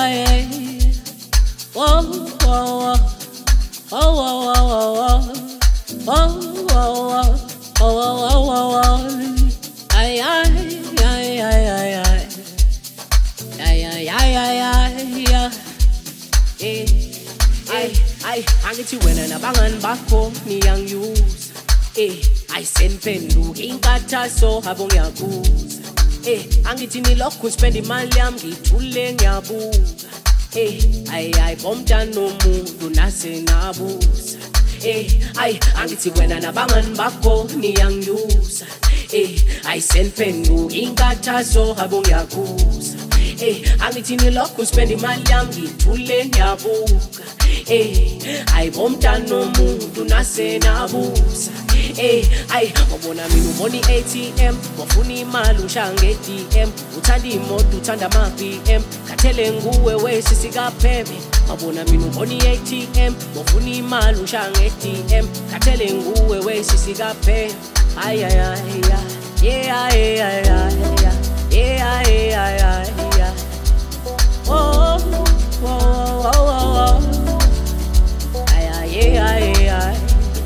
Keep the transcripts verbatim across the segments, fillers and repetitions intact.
yeah. Whoa, whoa, whoa. Oh, whoa, whoa, whoa. Oh, whoa, whoa. Oh, whoa, whoa, whoa. Ay, ay, ay, ay, ay, ay. Ay, ay, ay, ay, ay, ay. Eh, ay, ay, angithi wena nabangan bakho niyangiyuza. Eh, ayisemphenduka inkathaso habo ngiyakuza. Eh, angithi nilokhu spend imali yami ngithule ngiyabuka. Eh, ay ay bomntana nomuntu nase nabuza. Eh, ay angithi wena nabangan bakho niyangiyuza. Eh, ayisemphenduka inkathaso habo ngiyakuza. Eh, angithi nilokhu spend imali yami ngithule ngiyabuka. Eh, ay bomntana nomuntu nase nabuza. Eh, ay wabona mina ubona i-A T M wafuna imali ushaya nge-D M uthanda imoto uthanda ama-B M khathele nguwe wesisi kaphebe wabona mina ubona i-A T M wafuna imali ushaya nge-D M khathele nguwe wesisi kaphebe ay ay ay yeah ay ay ay yeah ay ay ay yeah oh oh oh oh ay ay ay ay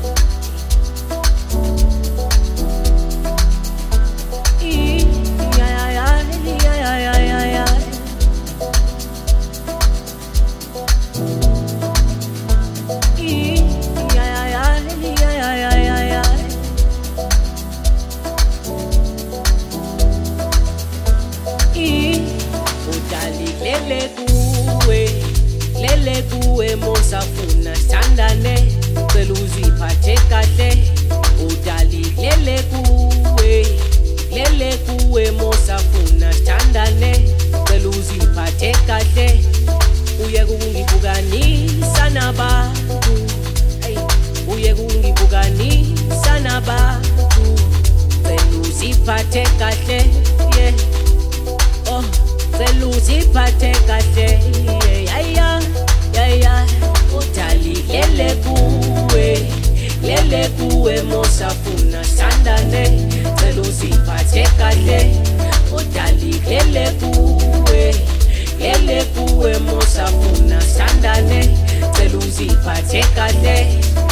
lele kuwe lele kuwe mosafuna standane cela uziphathe kahle udali lele kuwe lele kuwe mosafuna standane cela uziphathe kahle uye kungibukanisa nabantu hey uye kungibukanisa nabantu cela uziphathe kahle yeah oh cela uziphathe kahle yeah yeah yeah udali lele kuwe lele kuwe mosafuna standane cela uziphathe kahle udali lele kuwe lele kuwe mosafuna standane cela uziphathe kahle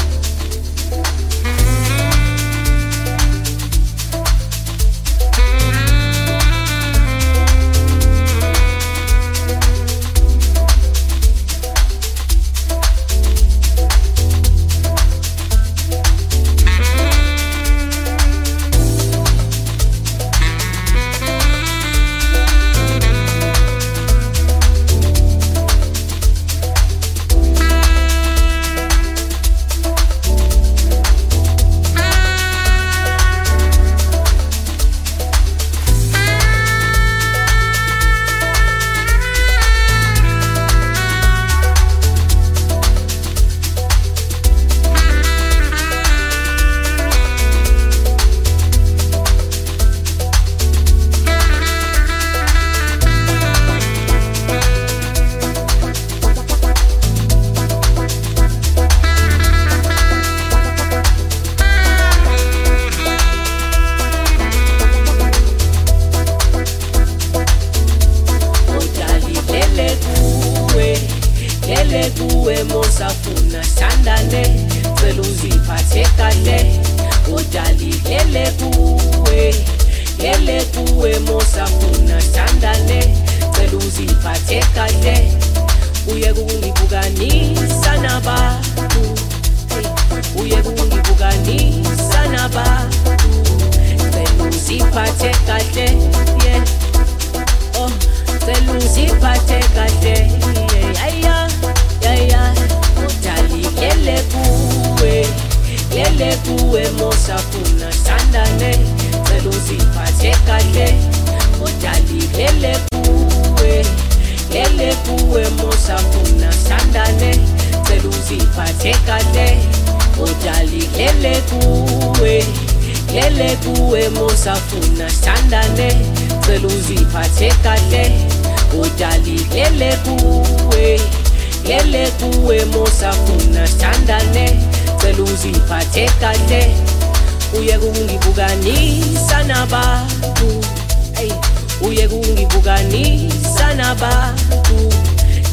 uye kungibukanisa nabantu hey uye kungibukanisa nabantu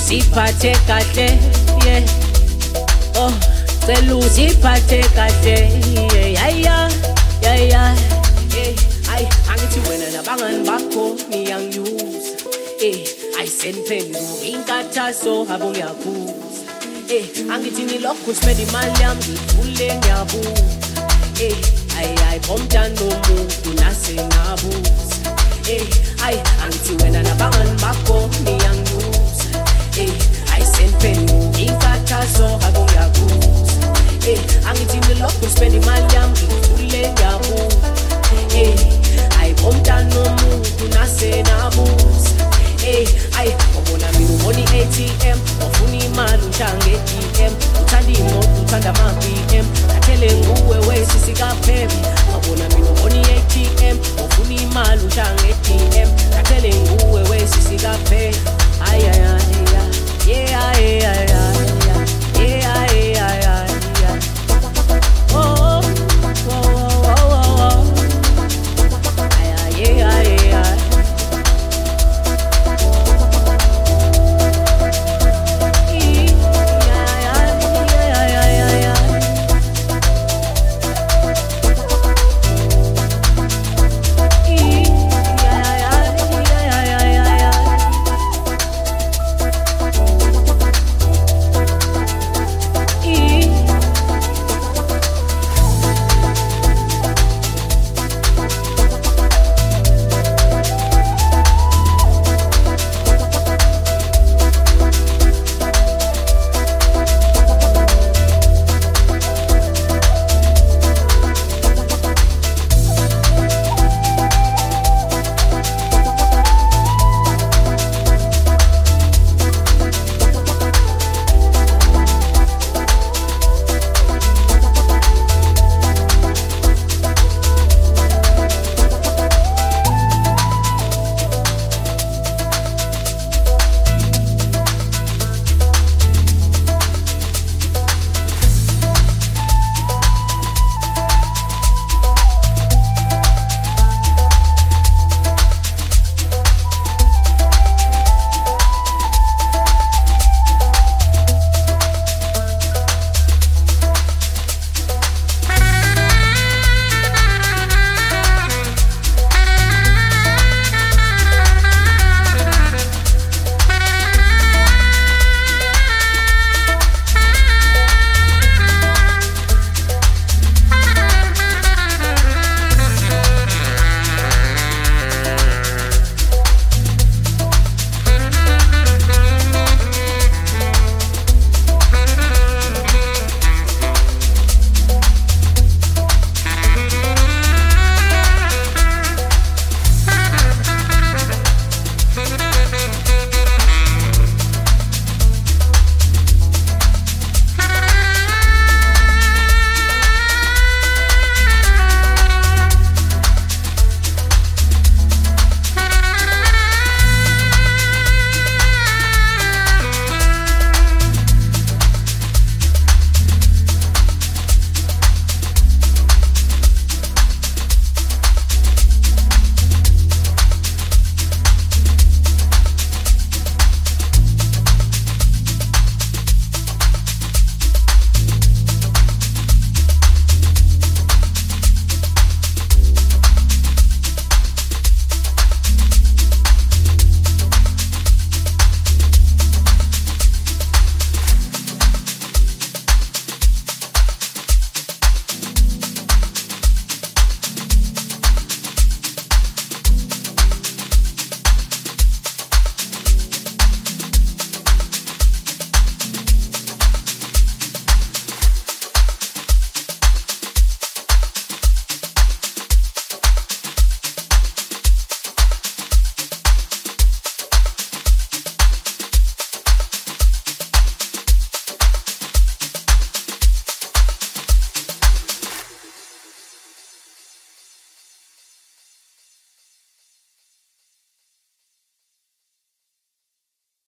usiphathe kahle, yeah. Oh, cela usiphathe kahle, yeah, yeah, yeah, yeah, yeah. Ay, angithi wena nabangani bakho niyangiyuza, eh, ayisemphenduka inkathaso habo ngiyakhuza, eh, angithi nilokhu spend imali yami ngithule ngiyabuza, eh, ay ay bomntana nomuntu nasi